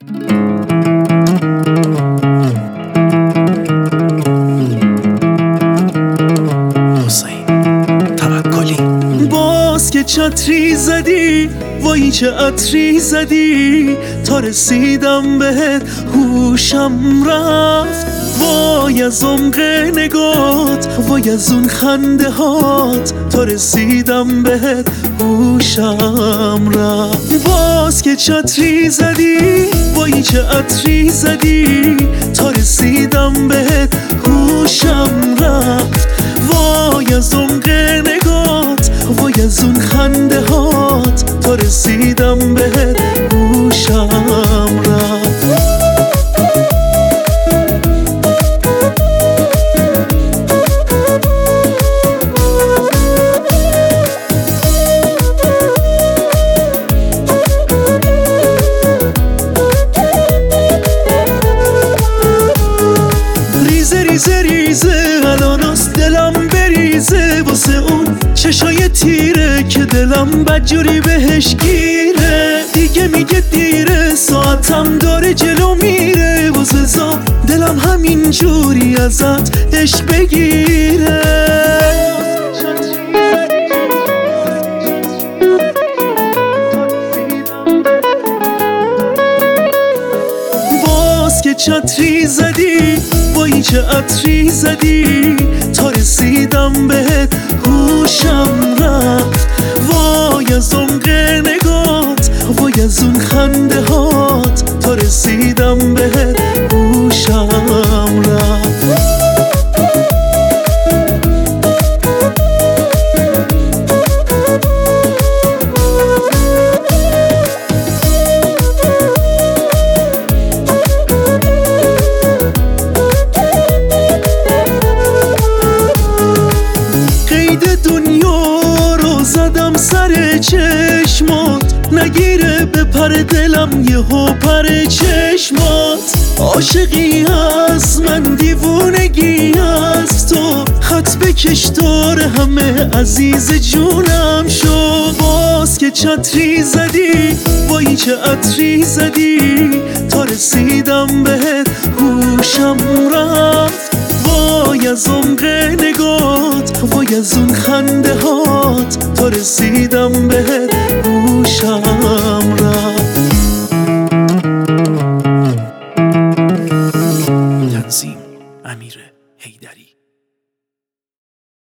باز که چتری زدی وای چه عطری زدی، تا رسیدم بهت هوشم رفت. وای از عمق نگات، وای از اون خنده هات، تا رسیدم بهت هوشم رفت. باز که چتری زدی وای چه عطری زدی، تا رسیدم بهت هوشم رفت. وای از عمق نگات، وای از اون خنده هات، تا رسیدم بهت هوشم رفت. ریزه ریزه الاناست دلم بریزه، واسه اون چشای تیره که دلم بدجوری بهش گیره. دیگه میگه دیره، ساعتم داره جلو میره، واسه زا دلم همین جوری ازت عشق بگیره. باز که چتری زدی وای چه عطری زدی، تا رسیدم بهت هوشم رفت. وای از عمق نگات، وای از اون خنده هات، تا رسیدم بهت هوشم رفت. دنیا رو زدم سر چشمات، نگیره به پر دلم یهو پر چشمات. عاشقی هست من دیوونگی هست، تو خط بکش دار همه عزیز جونم شو. باز که چتری زدی وای چه عطری زدی، تا رسیدم بهت هوشم رفت. وای از عمق نگات، وای از اون خنده هات، تا رسیدم بهت هوشم